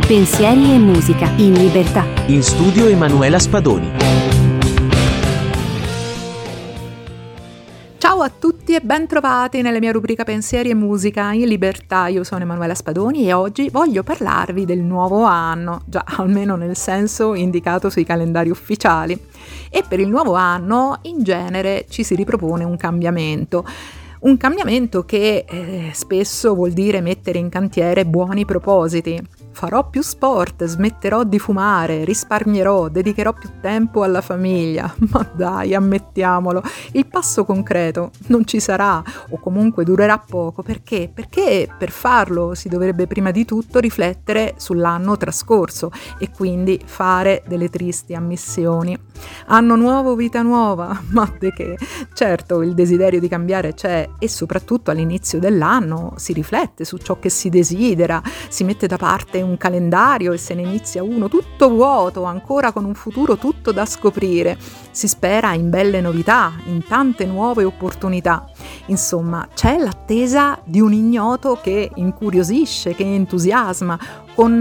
Pensieri e musica in libertà. In studio Emanuela Spadoni. Ciao a tutti e ben trovati nella mia rubrica Pensieri e musica in libertà. Io sono Emanuela Spadoni e oggi voglio parlarvi del nuovo anno, già almeno nel senso indicato sui calendari ufficiali. E per il nuovo anno in genere ci si ripropone un cambiamento che spesso vuol dire mettere in cantiere buoni propositi. Farò più sport, smetterò di fumare, risparmierò, dedicherò più tempo alla famiglia. Ma dai, ammettiamolo, il passo concreto non ci sarà o comunque durerà poco. Perché? Perché per farlo si dovrebbe prima di tutto riflettere sull'anno trascorso e quindi fare delle tristi ammissioni. Anno nuovo, vita nuova, ma di che? Certo, il desiderio di cambiare c'è e soprattutto all'inizio dell'anno si riflette su ciò che si desidera, si mette da parte un calendario e se ne inizia uno tutto vuoto, ancora con un futuro tutto da scoprire. Si spera in belle novità, in tante nuove opportunità. Insomma, c'è l'attesa di un ignoto che incuriosisce, che entusiasma, con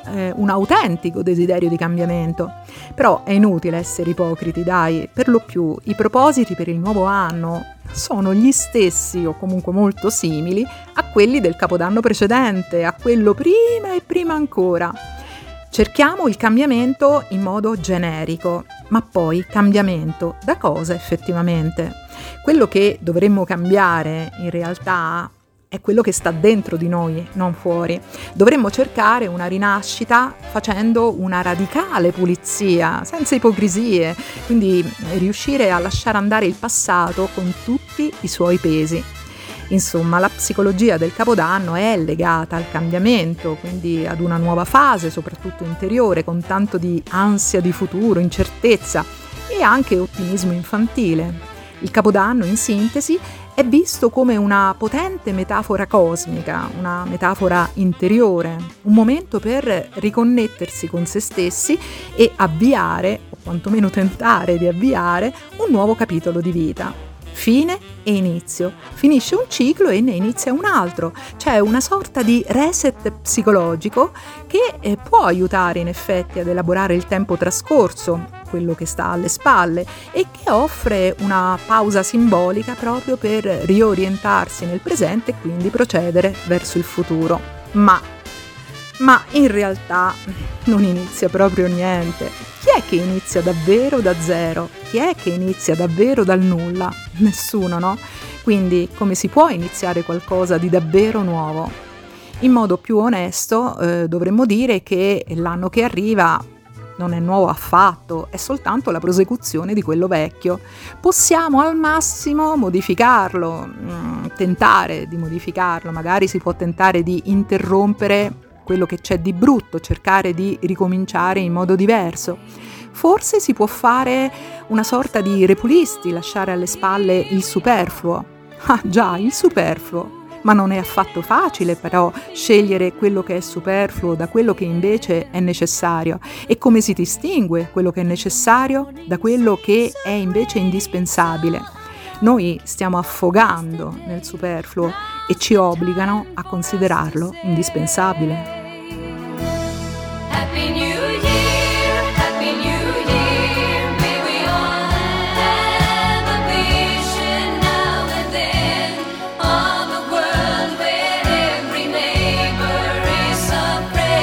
un autentico desiderio di cambiamento. Però è inutile essere ipocriti, dai, per lo più i propositi per il nuovo anno sono gli stessi o comunque molto simili a quelli del capodanno precedente, a quello prima e prima ancora. Cerchiamo il cambiamento in modo generico, ma poi cambiamento da cosa effettivamente? Quello che dovremmo cambiare in realtà è quello che sta dentro di noi, non fuori. Dovremmo cercare una rinascita facendo una radicale pulizia, senza ipocrisie, quindi riuscire a lasciare andare il passato con tutti i suoi pesi. Insomma, la psicologia del Capodanno è legata al cambiamento, quindi ad una nuova fase, soprattutto interiore, con tanto di ansia di futuro, incertezza e anche ottimismo infantile. Il Capodanno, in sintesi, è visto come una potente metafora cosmica, una metafora interiore, un momento per riconnettersi con se stessi e avviare, o quantomeno tentare di avviare, un nuovo capitolo di vita. Fine e inizio. Finisce un ciclo e ne inizia un altro. C'è una sorta di reset psicologico che può aiutare in effetti ad elaborare il tempo trascorso, quello che sta alle spalle, e che offre una pausa simbolica proprio per riorientarsi nel presente e quindi procedere verso il futuro. Ma in realtà non inizia proprio niente. Chi è che inizia davvero da zero? Chi è che inizia davvero dal nulla? Nessuno, no? Quindi come si può iniziare qualcosa di davvero nuovo? In modo più onesto dovremmo dire che l'anno che arriva non è nuovo affatto, è soltanto la prosecuzione di quello vecchio. Possiamo al massimo modificarlo, tentare di modificarlo, magari si può tentare di interrompere quello che c'è di brutto, cercare di ricominciare in modo diverso. Forse si può fare una sorta di repulisti, lasciare alle spalle il superfluo. Ah già, il superfluo. Ma non è affatto facile però scegliere quello che è superfluo da quello che invece è necessario. E come si distingue quello che è necessario da quello che è invece indispensabile? Noi stiamo affogando nel superfluo e ci obbligano a considerarlo indispensabile. Happy New Year, Happy New Year. May we all have a vision now and then of a world where every neighbor is a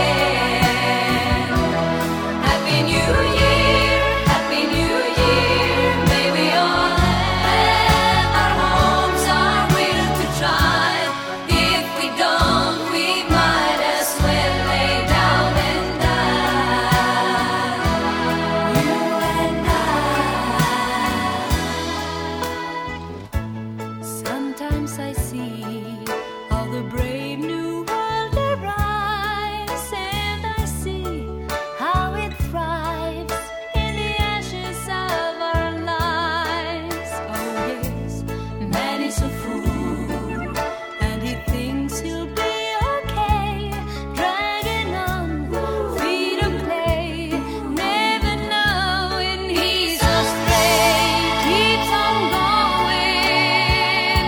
friend. Happy New Year, Happy New Year. May we all have our homes, our will to try. If we don't, we might as well lay down and die. You and I. Sometimes I see how the brave new world arrives, and I see how it thrives in the ashes of our lives. Oh yes, man is a fool, and he thinks he'll be okay, dragging on feet of clay, never knowing he's astray, keeps on going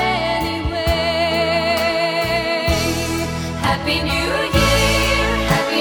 anyway. Happy New Year, Happy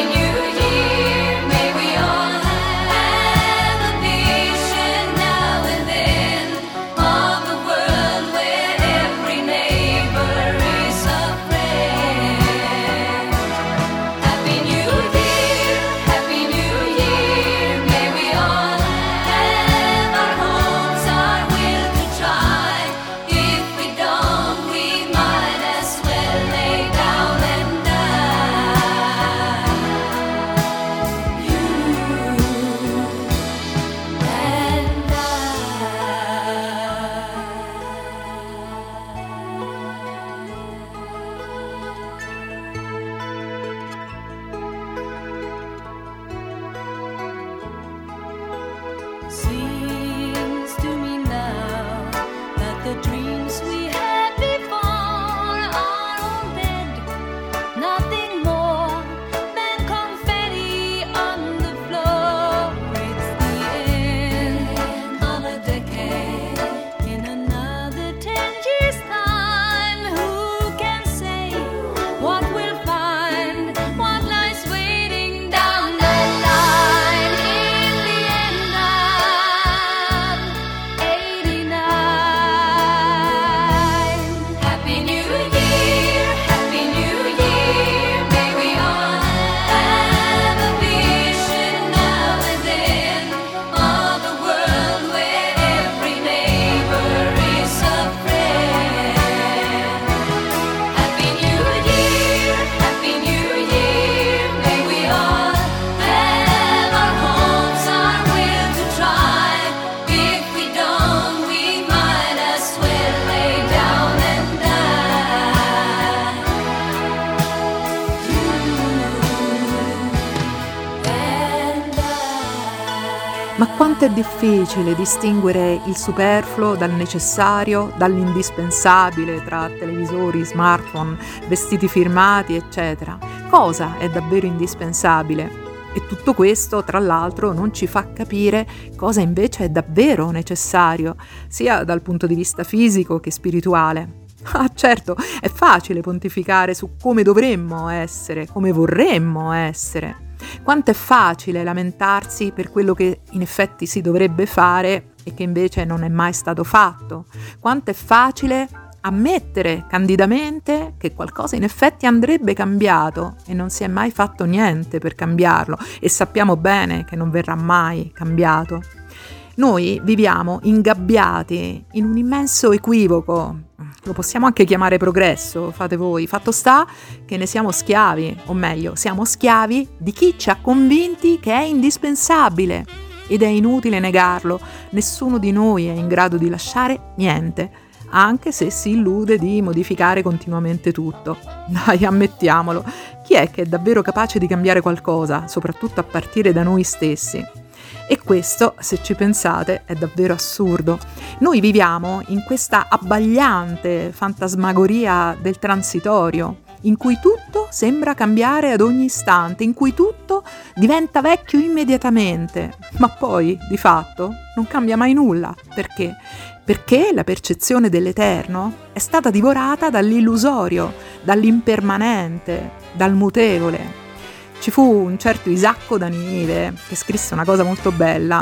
Ma quanto è difficile distinguere il superfluo dal necessario, dall'indispensabile tra televisori, smartphone, vestiti firmati, eccetera. Cosa è davvero indispensabile? E tutto questo, tra l'altro, non ci fa capire cosa invece è davvero necessario, sia dal punto di vista fisico che spirituale. Ah, certo, è facile pontificare su come dovremmo essere, come vorremmo essere. Quanto è facile lamentarsi per quello che in effetti si dovrebbe fare e che invece non è mai stato fatto. Quanto è facile ammettere candidamente che qualcosa in effetti andrebbe cambiato e non si è mai fatto niente per cambiarlo e sappiamo bene che non verrà mai cambiato. Noi viviamo ingabbiati in un immenso equivoco, lo possiamo anche chiamare progresso, fate voi, fatto sta che ne siamo schiavi, o meglio, siamo schiavi di chi ci ha convinti che è indispensabile ed è inutile negarlo, nessuno di noi è in grado di lasciare niente, anche se si illude di modificare continuamente tutto. Dai, ammettiamolo, chi è che è davvero capace di cambiare qualcosa, soprattutto a partire da noi stessi? E questo, se ci pensate, è davvero assurdo. Noi viviamo in questa abbagliante fantasmagoria del transitorio, in cui tutto sembra cambiare ad ogni istante, in cui tutto diventa vecchio immediatamente, ma poi, di fatto, non cambia mai nulla. Perché? Perché la percezione dell'eterno è stata divorata dall'illusorio, dall'impermanente, dal mutevole. Ci fu un certo Isacco da Ninive che scrisse una cosa molto bella,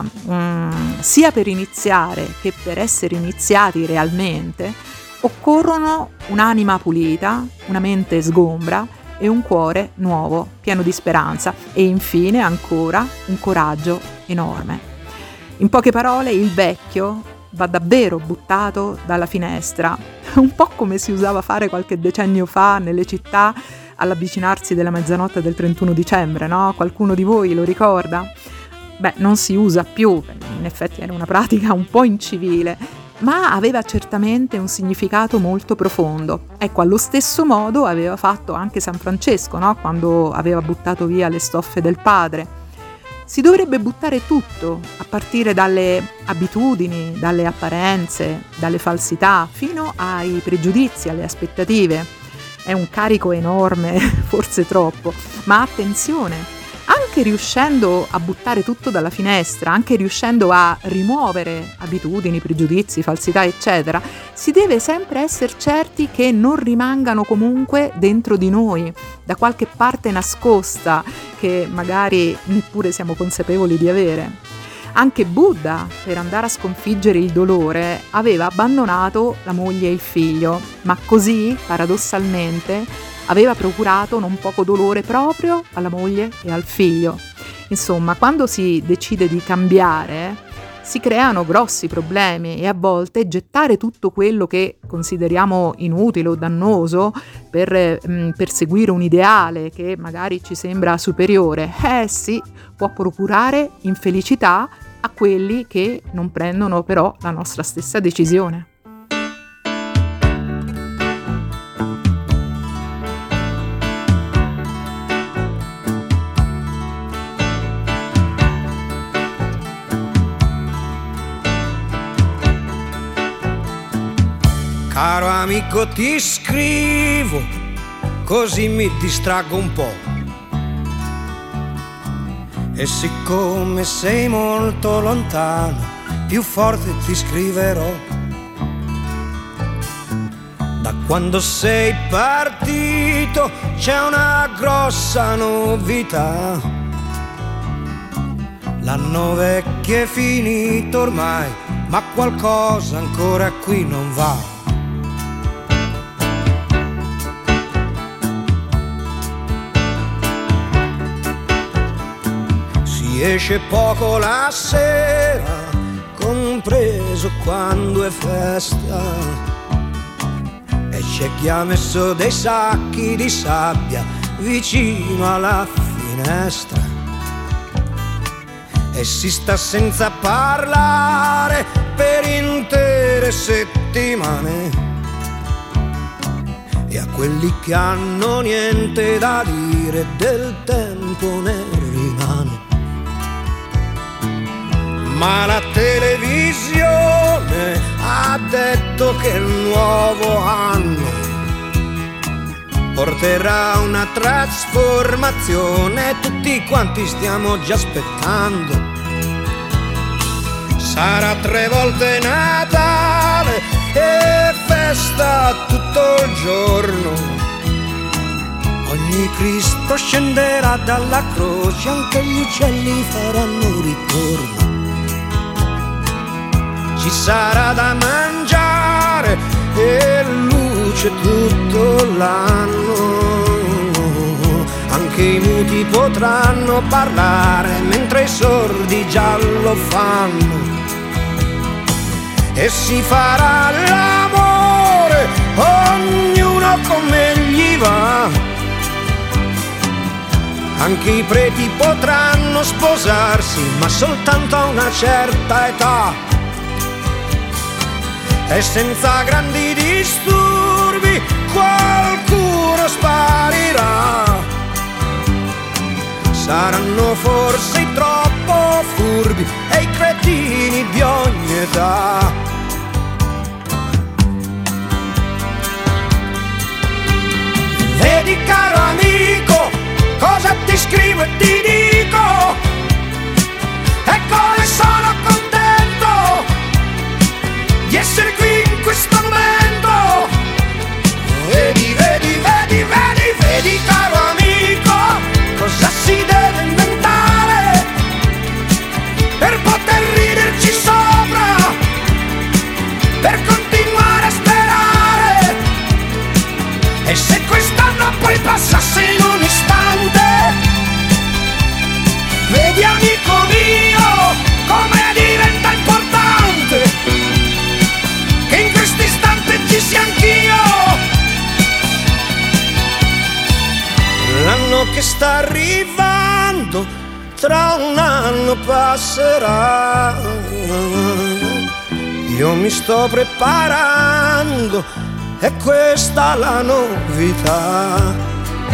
sia per iniziare che per essere iniziati realmente occorrono un'anima pulita, una mente sgombra e un cuore nuovo, pieno di speranza e infine ancora un coraggio enorme. In poche parole, il vecchio va davvero buttato dalla finestra, un po' come si usava fare qualche decennio fa nelle città all'avvicinarsi della mezzanotte del 31 dicembre, no? Qualcuno di voi lo ricorda? Beh, non si usa più, in effetti era una pratica un po' incivile, ma aveva certamente un significato molto profondo. Ecco, allo stesso modo aveva fatto anche San Francesco, no? Quando aveva buttato via le stoffe del padre. Si dovrebbe buttare tutto, a partire dalle abitudini, dalle apparenze, dalle falsità, fino ai pregiudizi, alle aspettative. È un carico enorme, forse troppo, ma attenzione, anche riuscendo a buttare tutto dalla finestra, anche riuscendo a rimuovere abitudini, pregiudizi, falsità, eccetera, si deve sempre essere certi che non rimangano comunque dentro di noi, da qualche parte nascosta, che magari neppure siamo consapevoli di avere. Anche Buddha, per andare a sconfiggere il dolore, aveva abbandonato la moglie e il figlio, ma così, paradossalmente, aveva procurato non poco dolore proprio alla moglie e al figlio. Insomma, quando si decide di cambiare, si creano grossi problemi e a volte gettare tutto quello che consideriamo inutile o dannoso per perseguire un ideale che magari ci sembra superiore, sì, può procurare infelicità a quelli che non prendono però la nostra stessa decisione. Caro amico, ti scrivo, così mi distraggo un po'. E siccome sei molto lontano, più forte ti scriverò. Da quando sei partito c'è una grossa novità. L'anno vecchio è finito ormai, ma qualcosa ancora qui non va. Esce poco la sera, compreso quando è festa, e c'è chi ha messo dei sacchi di sabbia vicino alla finestra e si sta senza parlare per intere settimane. E a quelli che hanno niente da dire del tempo ne rimane. ma la televisione ha detto che il nuovo anno porterà una trasformazione, tutti quanti stiamo già aspettando. Sarà 3 volte Natale e festa tutto il giorno. Ogni Cristo scenderà dalla croce, anche gli uccelli faranno ritorno. Ci sarà da mangiare e luce tutto l'anno. Anche i muti potranno parlare mentre i sordi già lo fanno. E si farà l'amore, ognuno come gli va. Anche i preti potranno sposarsi, ma soltanto a una certa età. E senza grandi disturbi qualcuno sparirà. Saranno forse i troppo furbi e i cretini di ogni età. Vedi caro amico, cosa ti scrivo e ti dico, e come sono contento di essere qui in questo momento. Vedi, vedi, vedi, vedi, vedi caro amico, cosa si deve inventare per poter riderci sopra, per continuare a sperare. E se quest'anno poi passasse in un istante, vedi amico mio come diventa importante che in questo istante ci sia anch'io. L'anno che sta arrivando tra un anno passerà. Io mi sto preparando, è questa la novità.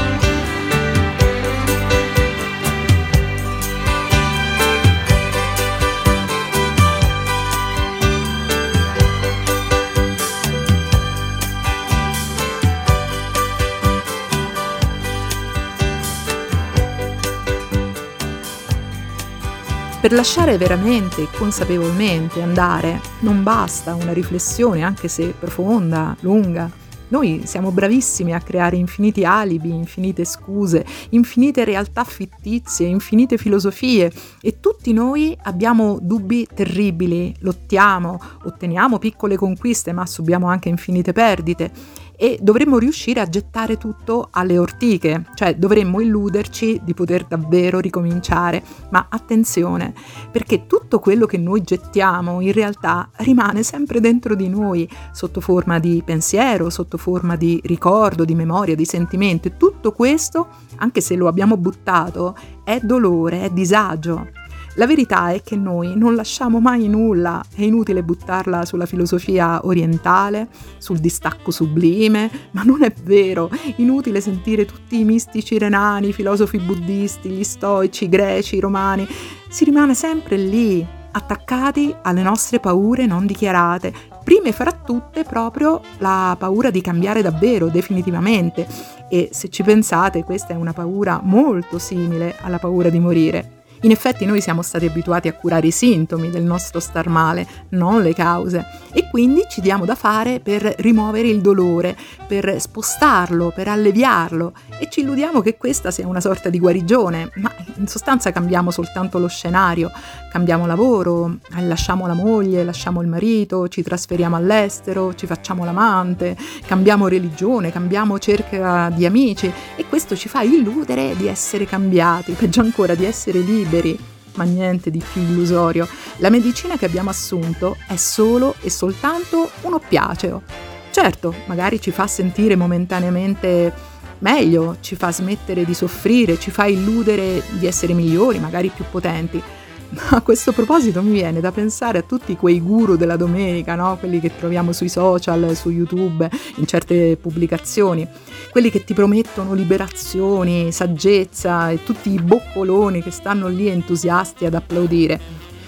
Per lasciare veramente e consapevolmente andare non basta una riflessione, anche se profonda, lunga. Noi siamo bravissimi a creare infiniti alibi, infinite scuse, infinite realtà fittizie, infinite filosofie, e tutti noi abbiamo dubbi terribili, lottiamo, otteniamo piccole conquiste, ma subiamo anche infinite perdite. E dovremmo riuscire a gettare tutto alle ortiche, cioè dovremmo illuderci di poter davvero ricominciare. Ma attenzione, perché tutto quello che noi gettiamo in realtà rimane sempre dentro di noi, sotto forma di pensiero, sotto forma di ricordo, di memoria, di sentimento. E tutto questo, anche se lo abbiamo buttato, è dolore, è disagio. La verità è che noi non lasciamo mai nulla, è inutile buttarla sulla filosofia orientale, sul distacco sublime, ma non è vero, inutile sentire tutti i mistici renani, i filosofi buddisti, gli stoici, i greci, i romani, si rimane sempre lì, attaccati alle nostre paure non dichiarate, prime fra tutte proprio la paura di cambiare davvero, definitivamente, e se ci pensate questa è una paura molto simile alla paura di morire. In effetti noi siamo stati abituati a curare i sintomi del nostro star male, non le cause, e quindi ci diamo da fare per rimuovere il dolore, per spostarlo, per alleviarlo, e ci illudiamo che questa sia una sorta di guarigione, ma in sostanza cambiamo soltanto lo scenario, cambiamo lavoro, lasciamo la moglie, lasciamo il marito, ci trasferiamo all'estero, ci facciamo l'amante, cambiamo religione, cambiamo cerca di amici, e questo ci fa illudere di essere cambiati, peggio ancora di essere liberi. Ma niente di più illusorio. La medicina che abbiamo assunto è solo e soltanto un oppiaceo. Certo, magari ci fa sentire momentaneamente meglio, ci fa smettere di soffrire, ci fa illudere di essere migliori, magari più potenti. A questo proposito mi viene da pensare a tutti quei guru della domenica, no? Quelli che troviamo sui social, su YouTube, in certe pubblicazioni, quelli che ti promettono liberazioni, saggezza, e tutti i boccoloni che stanno lì entusiasti ad applaudire.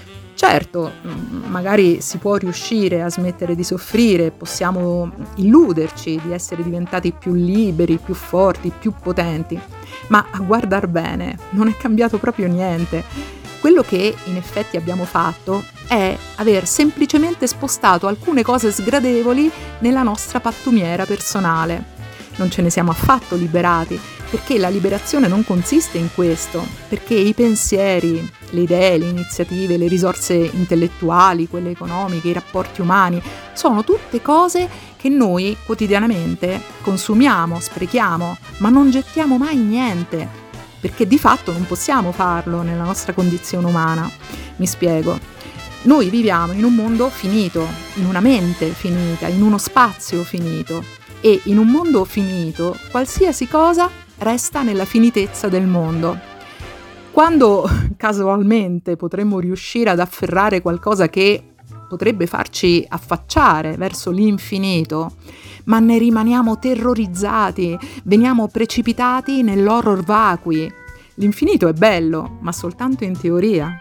Certo, magari si può riuscire a smettere di soffrire, possiamo illuderci di essere diventati più liberi, più forti, più potenti, ma a guardar bene non è cambiato proprio niente. Quello che in effetti abbiamo fatto è aver semplicemente spostato alcune cose sgradevoli nella nostra pattumiera personale. Non ce ne siamo affatto liberati, perché la liberazione non consiste in questo, perché i pensieri, le idee, le iniziative, le risorse intellettuali, quelle economiche, i rapporti umani, sono tutte cose che noi quotidianamente consumiamo, sprechiamo, ma non gettiamo mai niente, perché di fatto non possiamo farlo nella nostra condizione umana. Mi spiego. Noi viviamo in un mondo finito, in una mente finita, in uno spazio finito, e in un mondo finito qualsiasi cosa resta nella finitezza del mondo. Quando casualmente potremmo riuscire ad afferrare qualcosa che potrebbe farci affacciare verso l'infinito, ma ne rimaniamo terrorizzati, veniamo precipitati nell'horror vacui. L'infinito è bello, ma soltanto in teoria.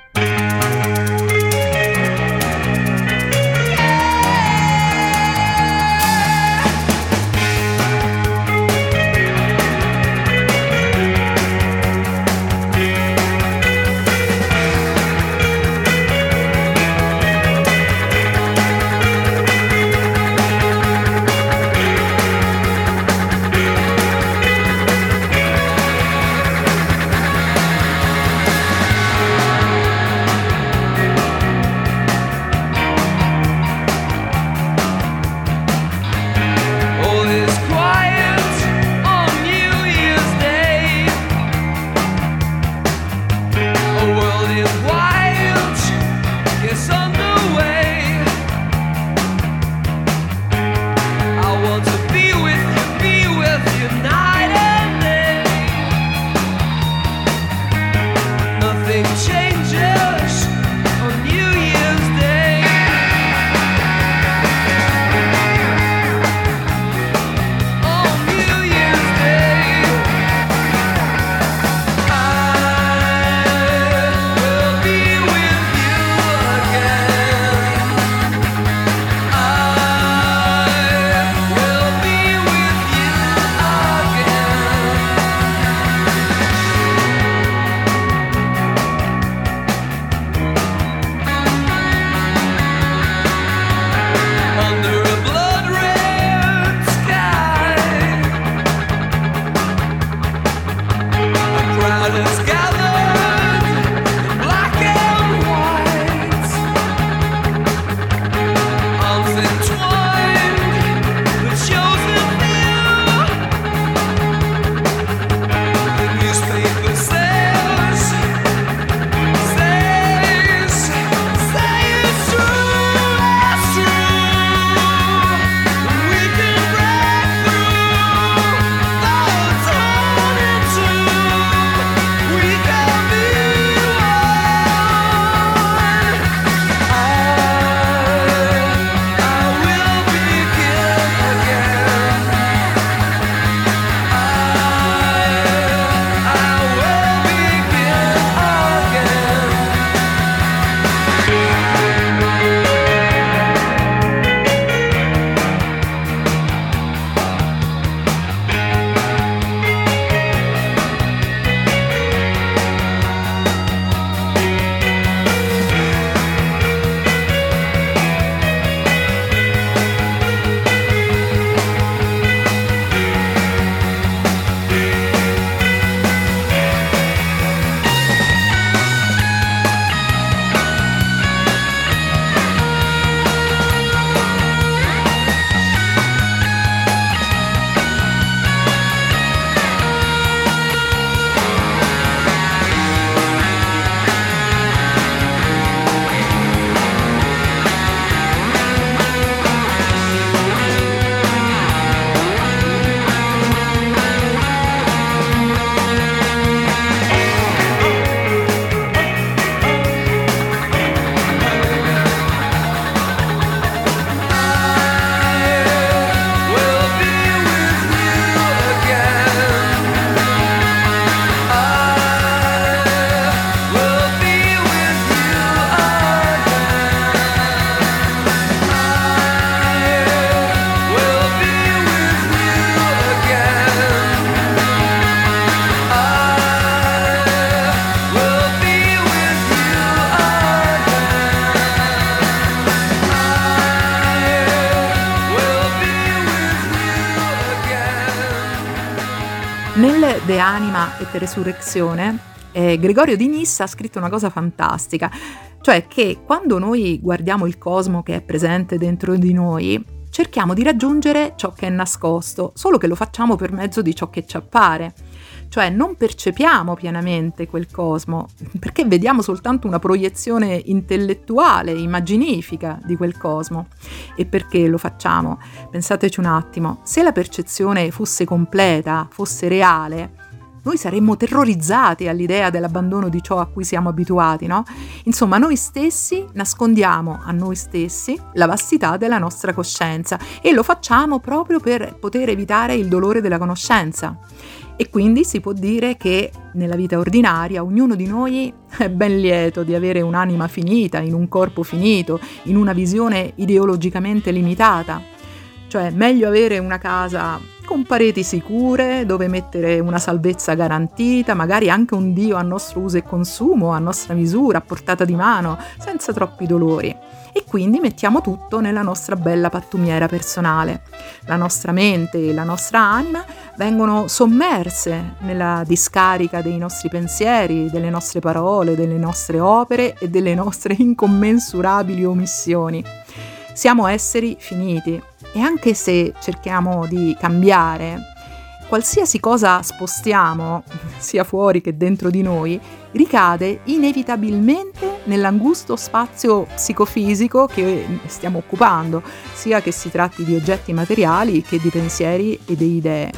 Nel De Anima et Resurrectione, Gregorio di Nissa ha scritto una cosa fantastica, cioè che quando noi guardiamo il cosmo che è presente dentro di noi, cerchiamo di raggiungere ciò che è nascosto, solo che lo facciamo per mezzo di ciò che ci appare. Cioè non percepiamo pienamente quel cosmo, perché vediamo soltanto una proiezione intellettuale, immaginifica di quel cosmo. E perché lo facciamo? Pensateci un attimo, se la percezione fosse completa, fosse reale, noi saremmo terrorizzati all'idea dell'abbandono di ciò a cui siamo abituati, no? Insomma, noi stessi nascondiamo a noi stessi la vastità della nostra coscienza e lo facciamo proprio per poter evitare il dolore della conoscenza. E quindi si può dire che nella vita ordinaria ognuno di noi è ben lieto di avere un'anima finita, in un corpo finito, in una visione ideologicamente limitata. Cioè meglio avere una casa con pareti sicure, dove mettere una salvezza garantita, magari anche un Dio a nostro uso e consumo, a nostra misura, a portata di mano, senza troppi dolori. E quindi mettiamo tutto nella nostra bella pattumiera personale. La nostra mente e la nostra anima vengono sommerse nella discarica dei nostri pensieri, delle nostre parole, delle nostre opere e delle nostre incommensurabili omissioni. Siamo esseri finiti e anche se cerchiamo di cambiare, qualsiasi cosa spostiamo, sia fuori che dentro di noi, ricade inevitabilmente nell'angusto spazio psicofisico che stiamo occupando, sia che si tratti di oggetti materiali che di pensieri e di idee.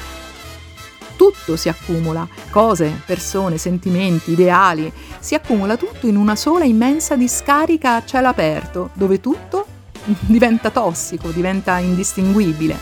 Tutto si accumula, cose, persone, sentimenti, ideali, si accumula tutto in una sola immensa discarica a cielo aperto, dove tutto diventa tossico, diventa indistinguibile.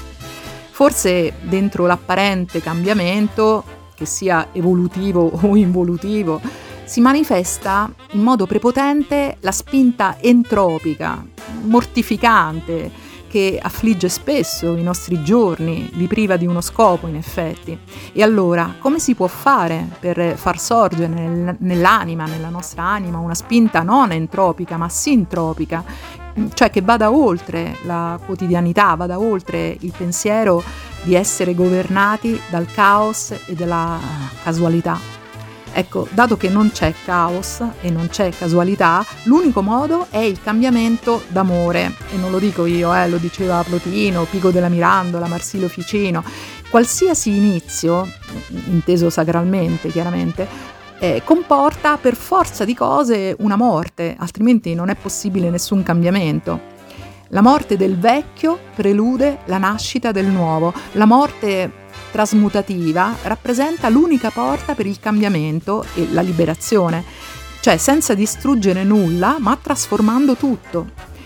Forse dentro l'apparente cambiamento, che sia evolutivo o involutivo, si manifesta in modo prepotente la spinta entropica, mortificante, che affligge spesso i nostri giorni, li priva di uno scopo in effetti. E allora, come si può fare per far sorgere nell'anima, nella nostra anima, una spinta non entropica ma sintropica, cioè che vada oltre la quotidianità, vada oltre il pensiero di essere governati dal caos e dalla casualità? Ecco, dato che non c'è caos e non c'è casualità, l'unico modo è il cambiamento d'amore. E non lo dico io, lo diceva Plotino, Pico della Mirandola, Marsilio Ficino. Qualsiasi inizio, inteso sacralmente chiaramente, comporta per forza di cose una morte, altrimenti non è possibile nessun cambiamento. La morte del vecchio prelude la nascita del nuovo. La morte trasmutativa rappresenta l'unica porta per il cambiamento e la liberazione, cioè senza distruggere nulla ma trasformando tutto.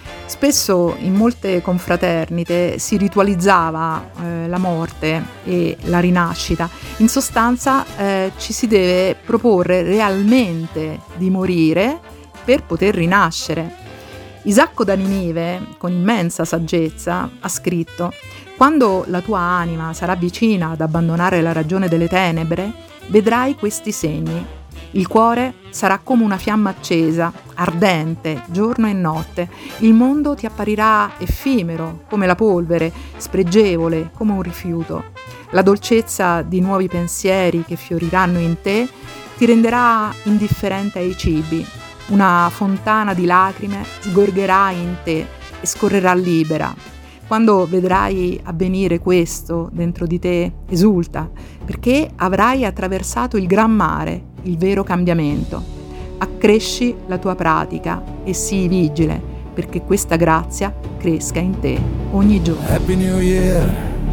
Spesso in molte confraternite si ritualizzava la morte e la rinascita. In sostanza ci si deve proporre realmente di morire per poter rinascere. Isacco da Ninive, con immensa saggezza, ha scritto: «Quando la tua anima sarà vicina ad abbandonare la ragione delle tenebre, vedrai questi segni. Il cuore sarà come una fiamma accesa, ardente, giorno e notte. Il mondo ti apparirà effimero, come la polvere, spregevole, come un rifiuto. La dolcezza di nuovi pensieri che fioriranno in te ti renderà indifferente ai cibi. Una fontana di lacrime sgorgerà in te e scorrerà libera. Quando vedrai avvenire questo dentro di te, esulta, perché avrai attraversato il gran mare, il vero cambiamento. Accresci la tua pratica e sii vigile, perché questa grazia cresca in te ogni giorno». Happy New Year,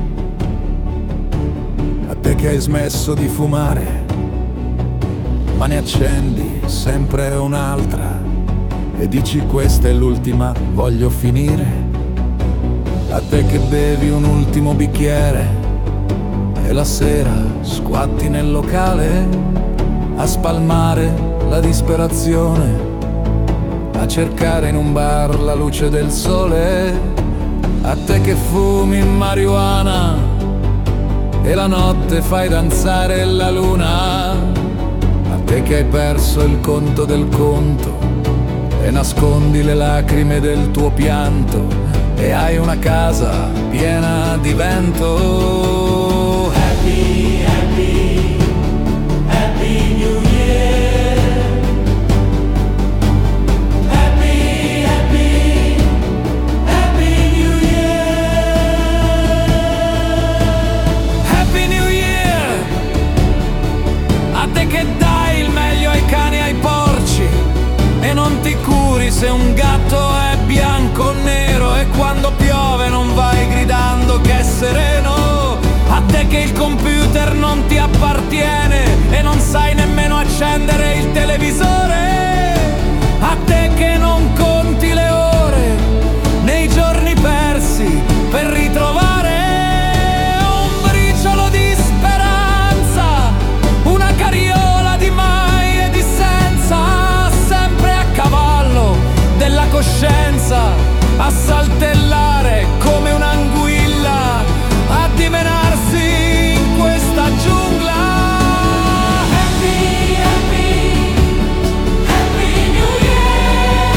a te che hai smesso di fumare, ma ne accendi sempre un'altra e dici questa è l'ultima, voglio finire. A te che bevi un ultimo bicchiere e la sera squatti nel locale a spalmare la disperazione, a cercare in un bar la luce del sole. A te che fumi marijuana e la notte fai danzare la luna. Te che hai perso il conto del conto e nascondi le lacrime del tuo pianto e hai una casa piena di vento. Happy, happy televisore, a te che non conti le ore nei giorni persi per ritrovare un briciolo di speranza, una carriola di mai e di senza, sempre a cavallo della coscienza, a saltellare come un'anguilla, a dimenarsi in questa giungla. Happy, happy, happy New Year.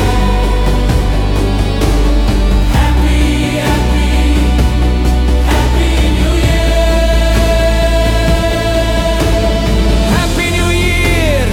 Happy, happy, happy New Year. Happy New Year.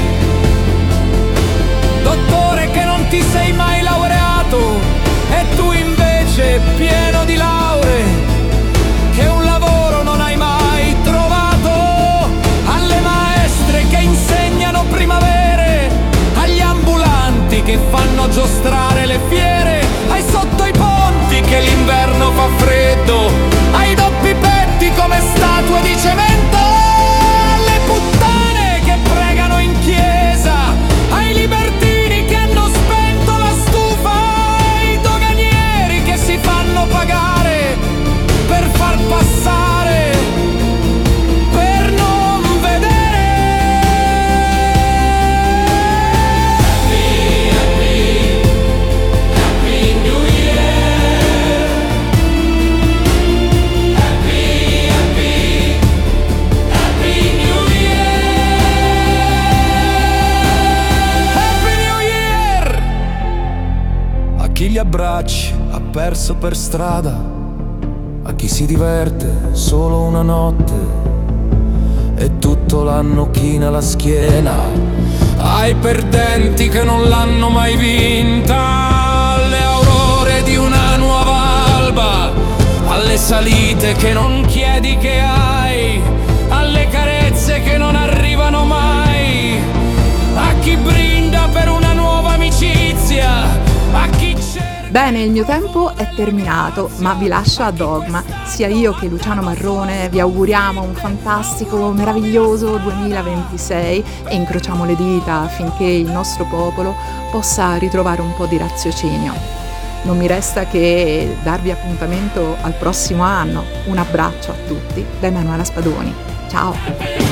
Dottore che non ti sei mai laureato e tu invece pieno di lauree, che un lavoro non hai mai trovato, alle maestre che insegnano primavere, agli ambulanti che fanno giostrare le fiere, ai sotto i ponti che l'inverno fa freddo, ai doppi petti come statue di cemento, alle puttane che pregano in chiesa, ai libertini che hanno spento la stufa, ai doganieri che si fanno pagare per far passare, per non vedere. Happy, happy, happy New Year. Happy, happy, happy New Year. Happy New Year. A chi gli abbracci ha perso per strada, a chi si diverte solo una notte e tutto l'anno china la schiena, ai perdenti che non l'hanno mai vinta, alle aurore di una nuova alba, alle salite che non chiedi che hai, alle carezze che non arrivano mai, a chi brinda per una nuova amicizia, a chi cerca. Bene, il mio tempo è terminato, ma vi lascio a Dogma. Sia io che Luciano Marrone vi auguriamo un fantastico, meraviglioso 2026 e incrociamo le dita affinché il nostro popolo possa ritrovare un po' di raziocinio. Non mi resta che darvi appuntamento al prossimo anno. Un abbraccio a tutti da Emanuela Spadoni. Ciao!